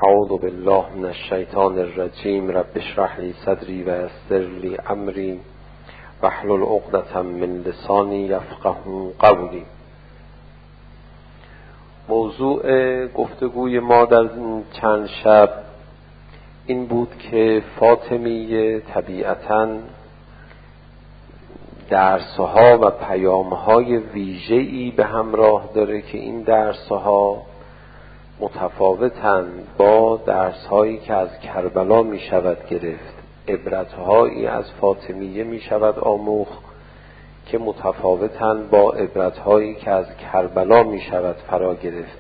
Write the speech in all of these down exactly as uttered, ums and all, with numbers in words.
اعوذ بالله من الشیطان الرجیم. رب اشرح لی صدری و یسر لی امری واحلل عقدة من لسانی یفقهوا قولی. موضوع گفتگوی ما در چند شب این بود که فاطمیه طبیعتاً درسها و پیامهای ویژه‌ای به همراه داره که این درسها متفاوتند با درسهایی که از کربلا می شود گرفت. عبرتهایی از فاطمیه می شود آموخت که متفاوتند با عبرتهایی که از کربلا می شود فرا گرفت.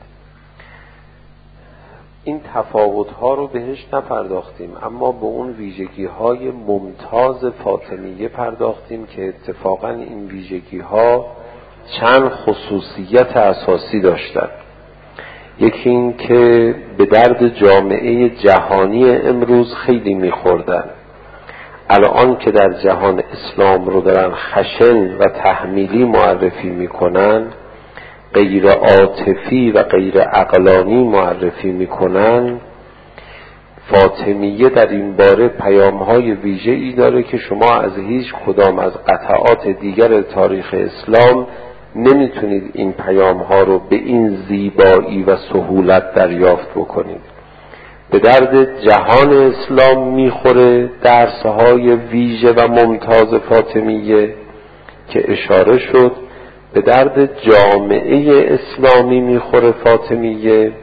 این تفاوتها رو بهش نپرداختیم، اما به اون ویژگی‌های ممتاز فاطمیه پرداختیم که اتفاقاً این ویژگی‌ها چند خصوصیت اساسی داشتند. یکی این که به درد جامعه جهانی امروز خیلی می‌خوردن. الان که در جهان اسلام رو دارن خشن و تحمیلی معرفی می‌کنن، غیر عاطفی و غیر عقلانی معرفی میکنن، فاطمیه در این باره پیام‌های ویژه‌ای داره که شما از هیچ کدام از قطعات دیگر تاریخ اسلام نمیتونید این پیام‌ها رو به این زیبایی و سهولت دریافت بکنید. به درد جهان اسلام میخوره درس‌های ویژه و ممتاز فاطمیه که اشاره شد. به درد جامعه اسلامی میخوره فاطمیه،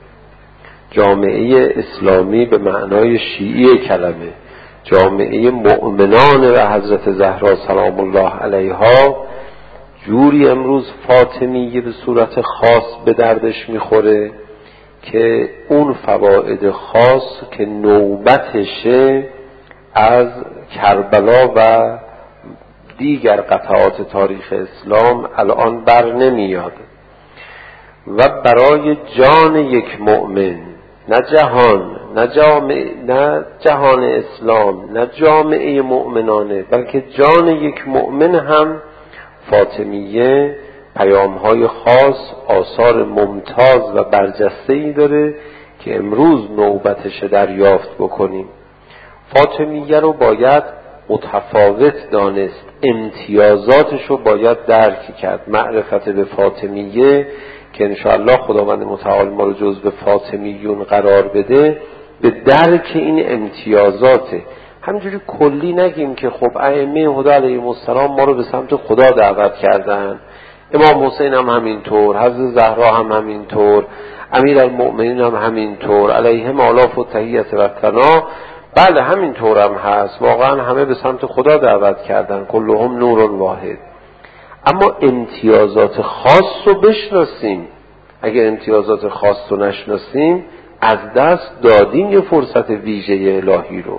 جامعه اسلامی به معنای شیعی کلمه، جامعه مؤمنان و حضرت زهرا سلام الله علیها. جوری امروز فاطمیه به صورت خاص به دردش میخوره که اون فواید خاص که نوبتشه از کربلا و دیگر قطعات تاریخ اسلام الان بر نمیاد و برای جان یک مؤمن، نه جهان، نه جامعه، نه جهان اسلام، نه جامعه مؤمنانه، بلکه جان یک مؤمن هم فاطمیه پیام‌های خاص، آثار ممتاز و برجسته‌ای داره که امروز نوبتش دریافت بکنیم. فاطمیه رو باید متفاوت دانست، امتیازاتش رو باید درک کرد. معرفت به فاطمیه که انشاءالله خداوند متعال ما رو جزو فاطمیون قرار بده، به درک این امتیازاته. همینجوری کلی نگیم که خب ائمه هدی علیهم السلام ما رو به سمت خدا دعوت کردن، امام حسین هم همینطور، حضرت زهرا هم همینطور، امیرالمؤمنین هم همینطور، علیهم آلاف و تحیت و ثنا. بله همینطور هم هست، واقعا همه به سمت خدا دعوت کردن، کلهم نور واحد. اما امتیازات خاص رو بشناسیم. اگر امتیازات خاص رو نشناسیم از دست دادیم یه فرصت ویژه الهی رو.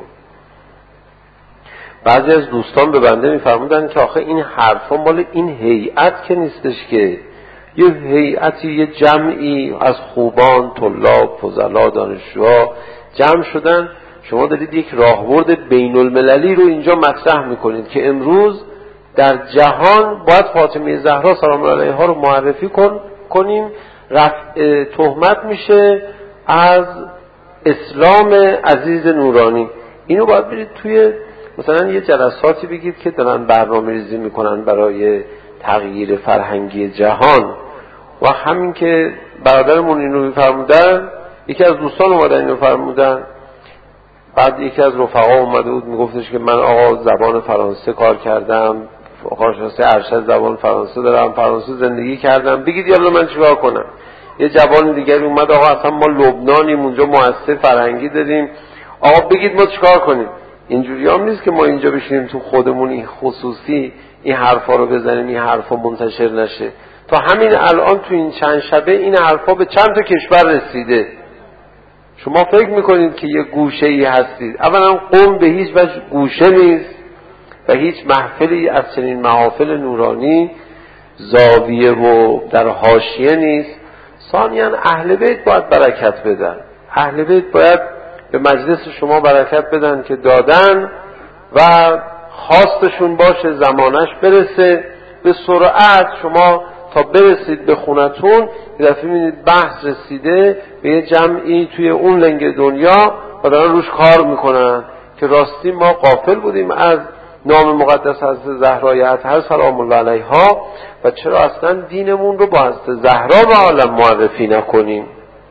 بعضی از دوستان به بنده میفرمودن که آخه این حرفا مال این هیئت که نیستش، که یه هیئتی، یه جمعی از خوبان، طلاب، فضلا، دانشجوها جمع شدن، شما دارید یک راهبرد بین المللی رو اینجا مطرح میکنید که امروز در جهان باید فاطمه زهرا سلام الله علیها رو معرفی کن کنیم. رفع تهمت میشه از اسلام عزیز نورانی. اینو باید برید توی مثلا یه جلساتی بگید که دارن برنامه ریزی میکنن برای تغییر فرهنگی جهان. و همین که برادرمون اینو میفرمودن، یکی از دوستان اومدن اینو فرمودن، بعد یکی از رفقا اومده بود میگفتش که من آقا زبان فرانسه کار کردم، کارشناسی ارشد زبان فرانسه دارم، فرانسه زندگی کردم، بگید یالا من چیکار کنم. یه جوان دیگری اومد، آقا اصلا ما لبنانیم، اونجا مؤسسه فرهنگی داریم، آقا بگید ما چیکار کنیم. اینجوری هم نیست که ما اینجا بشینیم تو خودمون این خصوصی این حرفا رو بزنیم، این حرفا منتشر نشه. تا همین الان تو این چند شبه این حرفا به چند تا کشور رسیده. شما فکر میکنید که یه گوشه ای هستید. اولا قم به هیچ وجه گوشه نیست و هیچ محفلی از چنین محافل نورانی زاویه و در حاشیه نیست. ثانیاً اهل بیت باید برکت بدن. اهل بیت باید به مجلس شما برکت بدن که دادن و خواستشون باشه زمانش برسه به سرعت شما تا برسید به خونتون یه دفعه می‌بینید بحث رسیده به یه جمعی توی اون لنگ دنیا و دارن روش کار میکنن که راستی ما غافل بودیم از نام مقدس حضرت زهرای اطهر سلام الله علیها و چرا اصلا دینمون رو با حضرت زهرا به عالم معرفی نکنیم.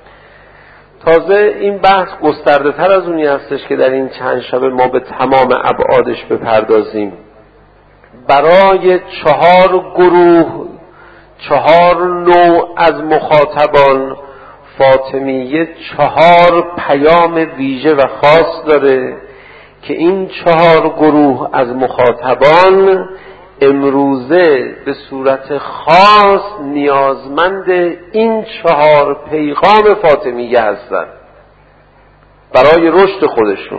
تازه این بحث گسترده تر از اونی هستش که در این چند شب ما به تمام ابعادش بپردازیم. برای چهار گروه، چهار نوع از مخاطبان فاطمیه چهار پیام ویژه و خاص داره که این چهار گروه از مخاطبان امروزه به صورت خاص نیازمند این چهار پیغام فاطمیه هستند برای رشد خودشون.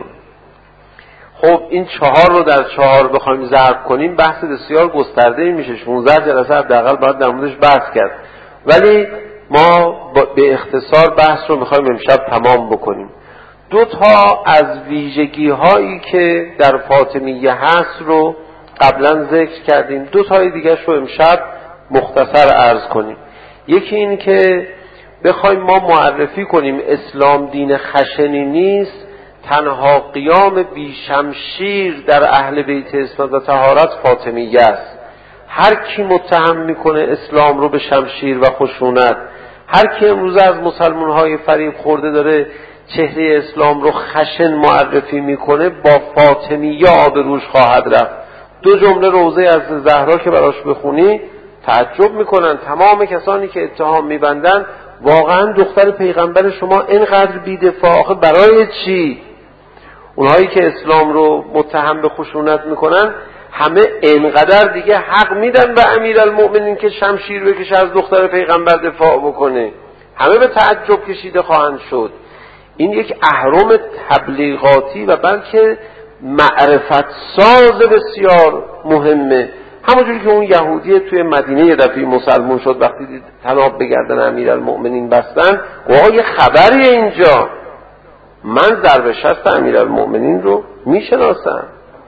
خب این چهار رو در چهار بخوایم ضرب کنیم بحث بسیار گسترده‌ای میشه، شانزده جلسه حداقل باید در موردش بحث کرد، ولی ما به اختصار بحث رو میخوایم امشب تمام بکنیم. دو تا از ویژگی هایی که در فاطمیه هست رو قبلا ذکر کردیم، دو تای دیگه رو امشب مختصر عرض کنیم. یکی این که بخوایم ما معرفی کنیم اسلام دین خشنی نیست، تنها قیام بی شمشیر در اهل بیت اسمت و طهارت فاطمیه است. هر کی متهم میکنه اسلام رو به شمشیر و خشونت، هر کی امروز از مسلمان های فریب خورده داره چهره اسلام رو خشن معرفی میکنه با فاطمیه آبروش خواهد رفت. دو جمله روضه از زهرا که براش بخونی تعجب میکنن تمام کسانی که اتهام میبندن واقعا دختر پیغمبر شما اینقدر بی‌دفاع، آخه برای چی؟ اونهایی که اسلام رو متهم به خشونت میکنن همه اینقدر دیگه حق میدن به امیرالمؤمنین که شمشیر بکشه از دختر پیغمبر دفاع بکنه، همه به تعجب کشیده خواهند شد. این یک اهرم تبلیغاتی و بلکه معرفت ساز بسیار مهمه. همونجوری که اون یهودی توی مدینه یه دفعه مسلمان شد وقتی دید طناب به گردن امیرالمؤمنین بستن، واقعا یه خبریه اینجا، من ضرب شست امیرالمؤمنین رو میشناسم.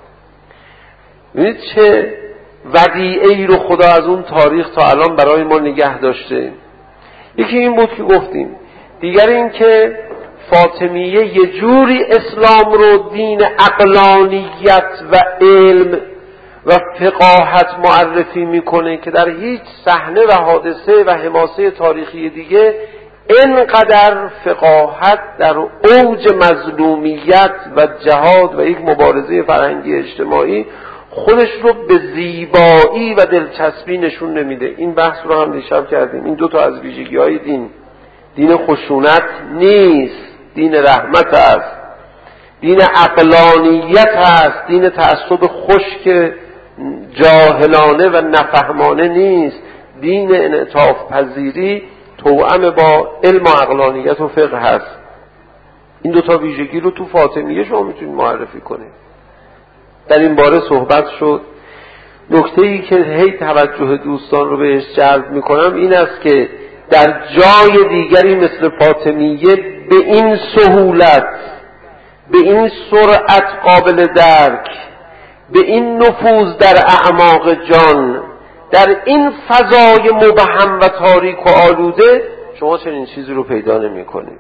ببینید چه ودیعه‌ای رو خدا از اون تاریخ تا الان برای ما نگه داشته. یکی این بود که گفتیم، دیگر این که فاطمیه یه جوری اسلام رو دین عقلانیت و علم و فقاهت معرفی میکنه که در هیچ صحنه و حادثه و حماسه تاریخی دیگه اینقدر فقاهت در اوج مظلومیت و جهاد و یک مبارزه فرهنگی اجتماعی خودش رو به زیبایی و دلچسبی نشون نمیده. این بحث رو هم دیشب کردیم. این دو تا از ویژگی‌های دین، دین خشونت نیست، دین رحمت است، دین عقلانیت است، دین تعصب خشک جاهلانه و نفهمانه نیست، دین انعطاف پذیری توأم با علم و عقلانیت و فقه هست. این دو تا ویژگی رو تو فاطمیه شما میتونید معرفی کنید. در این باره صحبت شد. نکته‌ای که هی توجه دوستان رو بهش جلب میکنم این است که در جای دیگری مثل فاطمیه به این سهولت، به این سرعت قابل درک، به این نفوذ در اعماق جان، در این فضای مبهم و تاریک و آلوده شما چنین چیزی رو پیدا نمی کنید.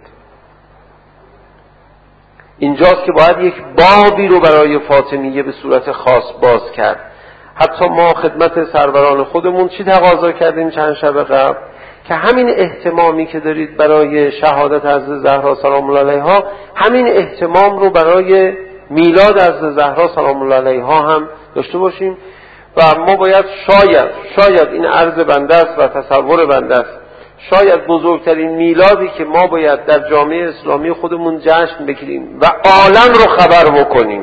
اینجاست که باید یک بابی رو برای فاطمیه به صورت خاص باز کرد. حتی ما خدمت سروران خودمون چی تقاضا کردیم چند شب قبل که همین اهتمامی که دارید برای شهادت حضرت زهرا سلام الله علیها، همین اهتمام رو برای میلاد حضرت زهرا سلام الله علیها هم داشته باشیم. و ما باید شاید شاید این عرض بنده است و تصور بنده است، شاید بزرگترین میلادی که ما باید در جامعه اسلامی خودمون جشن بگیریم و عالم رو خبر بکنیم،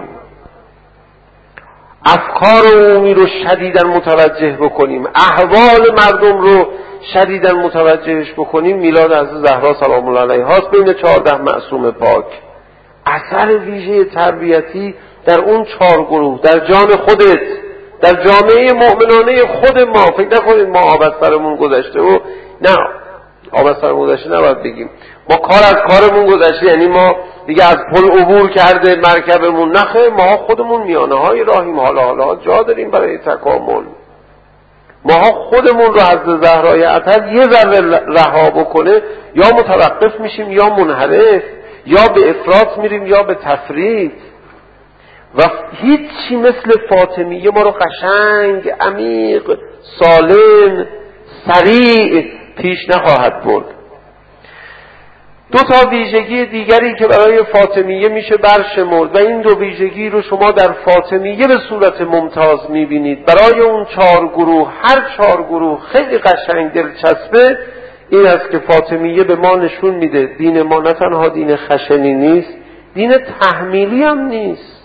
افکار عمومی رو شدیداً متوجه بکنیم، احوال مردم رو شدیداً متوجهش بکنیم، میلاد حضرت زهرا سلام الله علیها است بین چهارده معصوم پاک. اثر ویژه تربیتی در اون چهار گروه، در جان خودت، در جامعه مؤمنانه خود ما. فکر نکنید ما آب از سرمون گذشته و نه، آب از سرمون گذشته نباید بگیم، ما کار از کارمون گذشته، یعنی ما دیگه از پل عبور کرده مرکبمون، نخه ما خودمون میانه های راهیم، حالا حالا جا داریم برای تکامل. ماها خودمون رو حضرت زهرای اطهر یه ذره رها بکنه یا متوقف میشیم یا منحرف، یا به افراط میریم یا به تفرید. و هیچی مثل فاطمیه ما رو قشنگ، عمیق، سالم، سریع پیش نخواهد برد. دو تا ویژگی دیگری که برای فاطمیه میشه برشمرد و این دو ویژگی رو شما در فاطمیه به صورت ممتاز میبینید برای اون چهار گروه، هر چهار گروه خیلی قشنگ دلچسبه. این است که فاطمیه به ما نشون میده دین ما نه تنها دین خشنی نیست، دین تحمیلی هم نیست.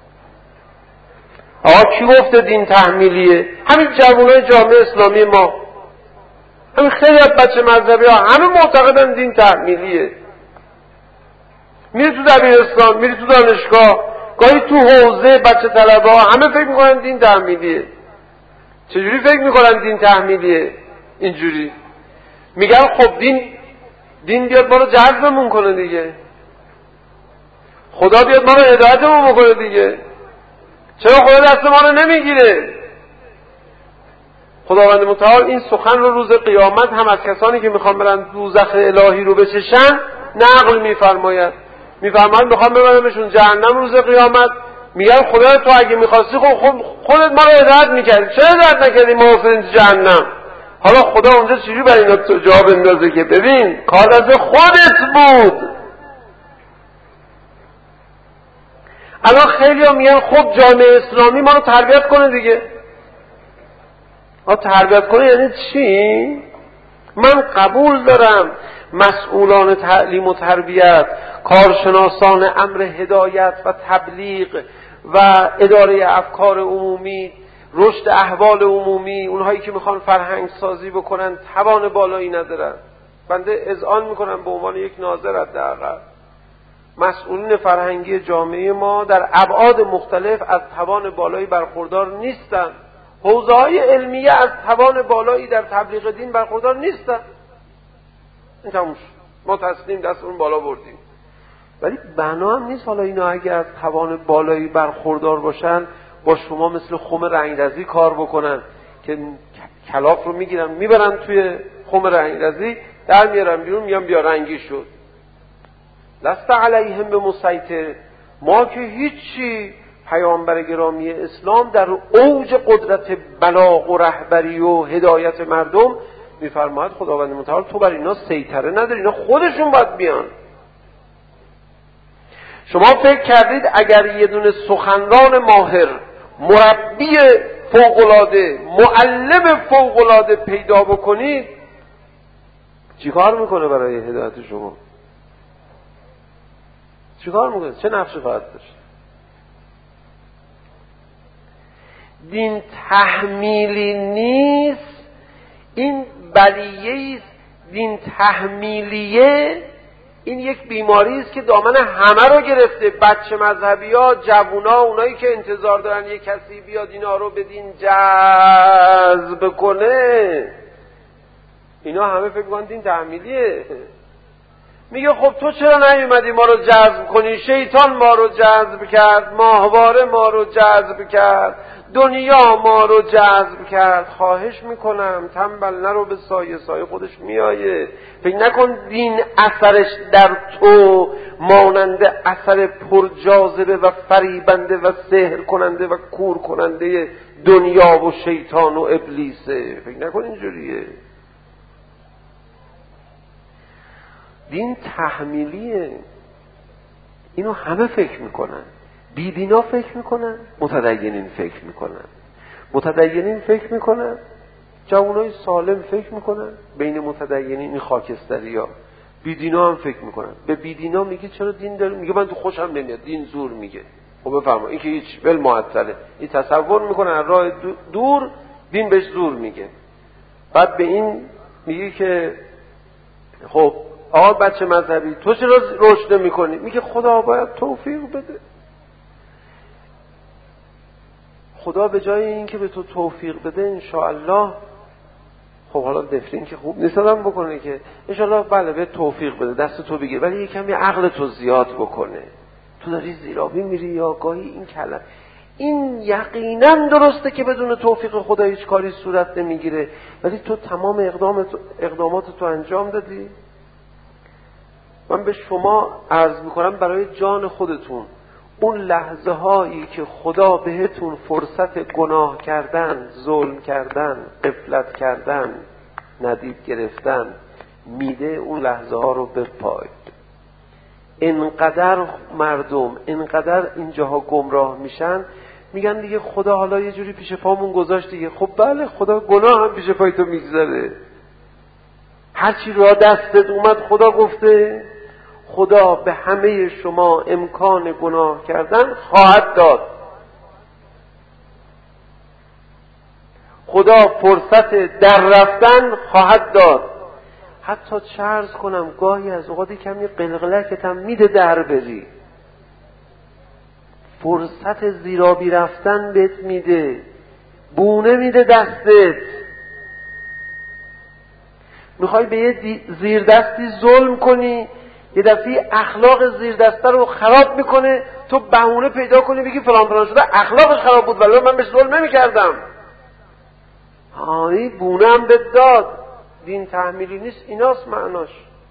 آقا کی گفته دین تحمیلیه؟ همین جوانای جامعه اسلامی ما، همین خیلی از بچه مذهبی ها همه معتقدن دین تحمیلیه. میری تو دبیرستان، میری تو دانشگاه، گاهی تو حوزه بچه طلبه ها همه فکر میکنن دین تحمیلیه. چجوری فکر میکنن دین تحمیلیه؟ اینجوری میگن خب دین دین بیاد ما رو جذبمون کنه دیگه، خدا بیاد ما رو هدایتمون بکنه دیگه، چرا خدا دست ما رو نمیگیره؟ خداوند متعال این سخن رو روز قیامت هم از کسانی که میخوان برن دوزخ الهی رو بچشن نقل میفرماید. میفرماید میخوان ببرمشون جهنم روز قیامت، میگن خدا تو اگه میخواستی خب خودت ما رو هدایت میکردی، چرا هدایت نکردی ما افتادیم جهنم؟ حالا خدا اونجا چجوری برای اینا جواب اندازه که ببین کار از خودت بود. الان خیلی ها میگن خب جامعه اسلامی ما رو تربیت کنه دیگه. ها تربیت کنه یعنی چی؟ من قبول دارم مسئولان تعلیم و تربیت، کارشناسان امر هدایت و تبلیغ و اداره افکار عمومی، رشد احوال عمومی، اونهایی که میخوان فرهنگ سازی بکنن توان بالایی ندارن. بنده اذعان میکنم به عنوان یک ناظر حداقل مسئولین فرهنگی جامعه ما در ابعاد مختلف از توان بالایی برخوردار نیستن. حوزه‌های علمیه از توان بالایی در تبلیغ دین برخوردار نیستن. این تموم شد، ما تسلیم دستمون بالا بردیم. ولی بنا هم نیست حالا اینا اگه از توان بالایی برخوردار باشن با شما مثل خم رنگرزی کار بکنن که کلاف رو میگیرن میبرن توی خم رنگرزی، در میارن بیرون میگن بیا رنگی شد. لست علیهم به مسیطر. ما که هیچی. پیامبر گرامی اسلام در اوج قدرت بلاغ و رهبری و هدایت مردم میفرماید خداوند متعال تو بر اینا سیطره نداری، اینا خودشون باید بیان. شما فکر کردید اگر یه دونه سخنران ماهر، مربی فوق‌العاده، معلم فوق‌العاده پیدا بکنید چیکار میکنه برای هدایت شما؟ چیکار میکنه؟ چه نقشی خواهد داشت؟ دین تحمیلی نیست، این بلیه است. دین تحمیلیه این یک بیماری است که دامن همه رو گرفته. بچه مذهبی ها، جوونا، اونایی که انتظار دارن یک کسی بیاد اینا رو به دین جذب کنه، اینا همه فکر می‌کنن دین تحمیلیه. میگه خب تو چرا نیومدی ما رو جذب کنی؟ شیطان ما رو جذب کرد، ماهواره ما رو جذب کرد، دنیا ما رو جذب کرد. خواهش میکنم تنبل نرو به سایه، سایه خودش میایه. فکر نکن دین اثرش در تو مانند اثر پرجاذبه و فریبنده و سحر کننده و کور کننده دنیا و شیطان و ابلیسه. فکر نکن اینجوریه. دین تحمیلیه. اینو همه فکر میکنن. بیدینا فکر میکنن، متدینین فکر میکنن. متدینین فکر میکنن، جوانای سالم فکر میکنن بین متدینین این خاکستری ها. بیدینا هم فکر میکنن. به بیدینا میگه چرا دین داری؟ میگه من تو خوشم نمیاد، دین زور میگه. خب بفرما این که هیچ بل معطله. این تصور میکنن از راه دور دین بهش زور میگه. بعد به این میگه که خب آقا بچه مذهبی تو چرا رشد نمیکنی؟ میگه خدا باید توفیق بده. خدا به جای این که به تو توفیق بده انشاءالله، خب حالا دفرین که خوب نیست آدم بکنه که انشاءالله بله به توفیق بده، دست تو بگیر، ولی یکم یه عقل تو زیاد بکنه. تو داری زیرابی میری یا گاهی این کلم این یقینا درسته که بدون توفیق خدا هیچ کاری صورت نمیگیره، ولی تو تمام اقدامات اقدامات تو انجام دادی. من به شما عرض میکنم برای جان خودتون اون لحظه هایی که خدا بهتون فرصت گناه کردن، ظلم کردن، غفلت کردن، ندید گرفتن میده، اون لحظه ها رو بپاید. اینقدر مردم اینقدر اینجاها گمراه میشن، میگن دیگه خدا حالا یه جوری پیش پامون گذاشت دیگه. خب بله، خدا گناه هم پیش پای تو میگذاره. هرچی را دستت اومد خدا گفته خدا به همه شما امکان گناه کردن خواهد داد. خدا فرصت در رفتن خواهد داد. حتی چه عرض کنم گاهی از اوقات کمی قلقلکت هم میده در بری، فرصت زیرابی رفتن بهت میده، بونه میده دستت. میخوای به یه زیر دستی ظلم کنی، یه دفعه اخلاق زیر دسته رو خراب میکنه، تو بهونه پیدا کنی بگی فلان فلان شده اخلاقش خراب بود ولی من بهش ظلم نمیکردم. هایی بونه هم بهت داد. دین تحمیلی نیست، ایناست معناش.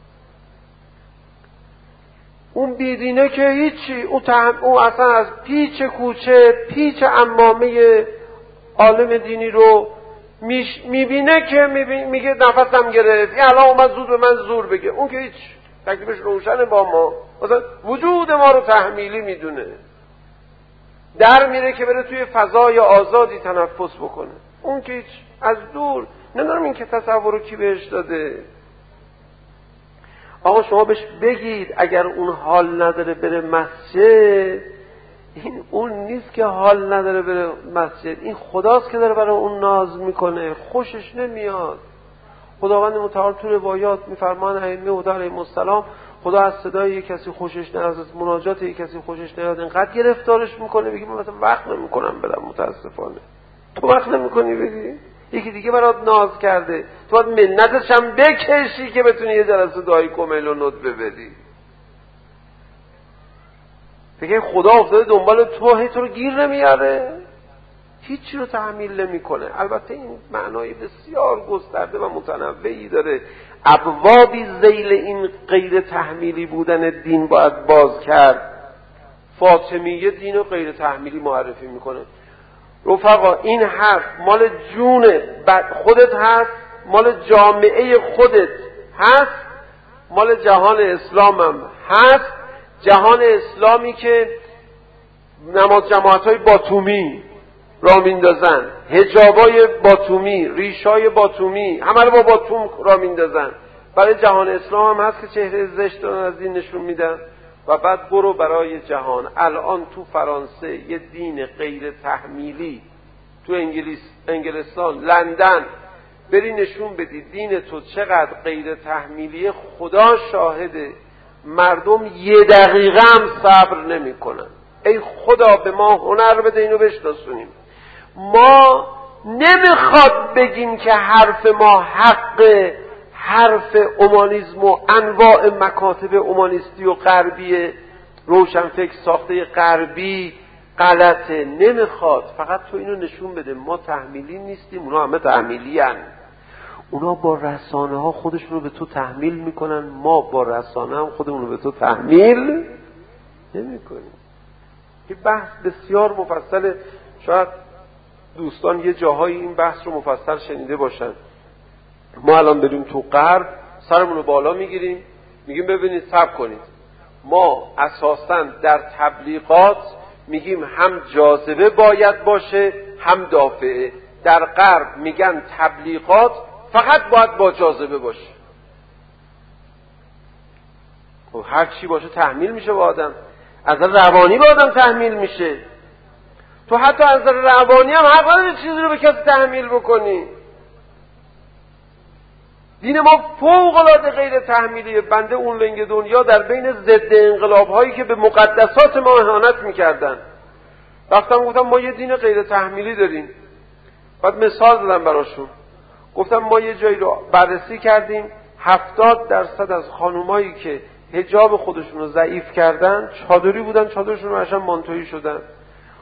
اون بیدینه که هیچی، اون, تحم... اون اصلا از پیچ کوچه پیچ عمامه عالم دینی رو میش... میبینه که میبینه میگه نفسم گرفت، این الان اومد زود به من زور بگه. اون که هیچ تکلیفش روشنه با ما، مثلا وجود ما رو تحمیلی میدونه، در میره که بره توی فضای آزادی تنفس بکنه. اون که هیچ از دور نمیدونم این که تصور رو کی بهش داده. آقا شما بهش بگید اگر اون حال نداره بره مسجد، این اون نیست که حال نداره بره مسجد، این خداست که داره برای اون ناز میکنه، خوشش نمیاد. خداوند متعال تو روایات میفرمان ائمه هدی علیهم السلام خدا از صدای یک کسی خوشش نیاد، از مناجات یک کسی خوشش نیاد، اینقدر گرفتارش میکنه بگی من مثلا وقت نمیکنم بدم. متاسفانه تو وقت نمیکنی بدی، یکی دیگه برات ناز کرده، تو باید منتش هم بکشی که بتونی یه جلسه دعای کمیل و ندبه بدی. فکر خدا افتاده دنبال تو، هی تو رو گیر نمیاره، هیچی رو تحمیل نمیکنه. البته این معنای بسیار گسترده و متنوعی داره. ابوابی ذیل این غیر تحمیلی بودن دین باید باز کرد. فاطمیه دین رو غیر تحمیلی معرفی میکنه. رفقا این حرف مال جون خودت هست، مال جامعه خودت هست، مال جهان اسلام هم هست. جهان اسلامی که نماز جماعت‌های باتومی را میندازن، حجابای باتومی، ریشای باتومی، همه رو با باتوم را میندازن. برای جهان اسلام هم هست که چهره زشت رو از دین نشون میدن. و بعد برو برای جهان. الان تو فرانسه یه دین غیر تحمیلی، تو انگلیس، انگلستان، لندن بری نشون بدی دین تو چقدر غیر تحمیلیه، خدا شاهده مردم یه دقیقه هم صبر نمی کنن. ای خدا به ما هنر بده اینو بشناسونیم. ما نمیخواد بگیم که حرف ما حق، حرف اومانیسم و انواع مکاتب اومانیستی و غربی روشنفکر ساخته غربی غلطه، نمیخواد. فقط تو اینو نشون بده ما تحمیلی نیستیم، اونا همه تحمیلی هن. اونا با رسانه ها خودشون رو به تو تحمیل میکنن، ما با رسانه هم خودمون رو به تو تحمیل نمیکنیم. این بحث بسیار مفصله، شاید دوستان یه جاهایی این بحث رو مفصل شنیده باشن. ما الان بریم تو غرب سرمون رو بالا میگیریم میگیم ببینید صبر کنید، ما اساساً در تبلیغات میگیم هم جاذبه باید باشه هم دافعه. در غرب میگن تبلیغات فقط باید با جاذبه باشه. خب هر چی باشه تحمیل میشه با آدم، از روانی با آدم تحمیل میشه. تو حتی از روانی هم حق نداری چیزی رو به کسی تحمیل بکنی. دین ما فوق العاده غیر تحمیلیه. بنده اون لنگ دنیا در بین ضد انقلاب هایی که به مقدسات ما اهانت میکردن رفتم گفتم ما یه دین غیر تحمیلی داریم. بعد مثال دادم براشون، گفتم ما یه جایی رو بررسی کردیم، هفتاد درصد از خانومایی که حجاب خودشون رو ضعیف کردن چادری بودن، چادرشون رو عشان مانتویی شدن.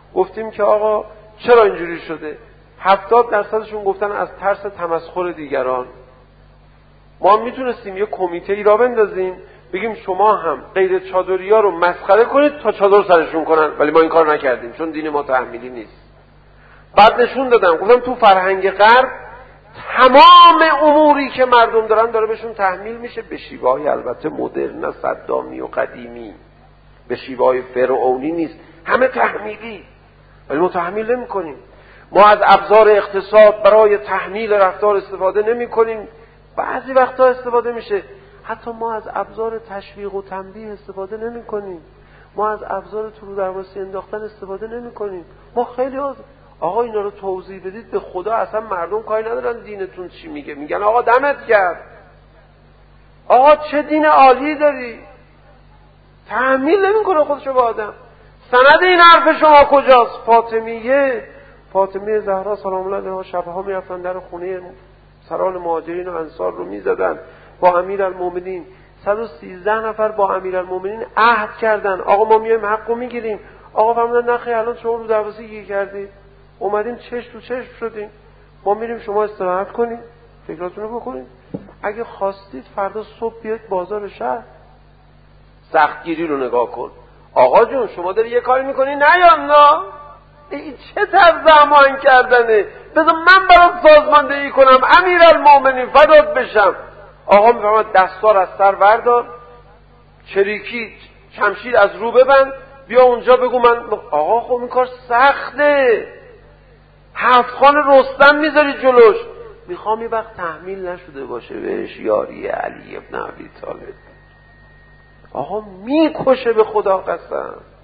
گفتیم که آقا چرا اینجوری شده؟ هفتاد درصدشون گفتن از ترس تمسخر دیگران. ما میتونستیم یه کمیته ای را بندازیم بگیم شما هم غیر چادریا رو مسخره کنید تا چادر سرشون کنن، ولی ما این کار نکردیم چون دین ما تحمیلی نیست. بعد نشون دادم گفتم تو فرهنگ غرب تمام اموری که مردم دارن داره بهشون تحمیل میشه، به شیوه‌های البته مدرن صدامی و قدیمی، به شیوه‌های فرعونی نیست، همه تحمیلی، ولی ما تحمیل نمی کنیم. ما از ابزار اقتصاد برای تحمیل رفتار استفاده نمی کنیم، بعضی وقتا استفاده میشه. حتی ما از ابزار تشویق و تنبیه استفاده نمی کنیم، ما از ابزار تو رو درواسی انداختن استفاده نمی کنیم. ما خیلی از آقا اینا رو توضیح بدید، به خدا اصلا مردم کاری ندارن دینتون چی میگه، میگن آقا دمت گرم، آقا چه دین عالی داری، تحمیل نمیکنه خودشو به آدم. سند این حرف شما کجاست؟ فاطمیه فاطمیه زهرا سلام الله علیها شبها میرفتن در خونه سران مهاجرین و انصار رو میزدن با امیرالمومنین. صد و سیزده نفر با امیرالمومنین عهد کردن آقا ما میایم حقو میگیریم. آقا فرمودن نخیر الان شما رو درواسی گیر کردید، اومدیم چشم تو چشم شدیم، ما میریم شما استراحت کنید فکراتون رو بکنید، اگه خواستید فردا صبح بیاید بازار شهر. سختگیری رو نگاه کن. آقا جون شما داری یه کاری میکنی نه یا نه؟ این چه طرز هماهنگ کردنه؟ بذار من برات سازماندهی کنم امیرالمومنین فدات بشم. آقا میفهمد دستار از سر وردار، چریکی شمشیر از رو ببند، بیا اونجا بگو من. آقا خب این کار سخته، هفت خان رستم میذاری جلوش. میخوام یه وقت تحمیل نشده باشه بهش یاری علی ابن ابی طالب. آقا میکشه به خدا قسم.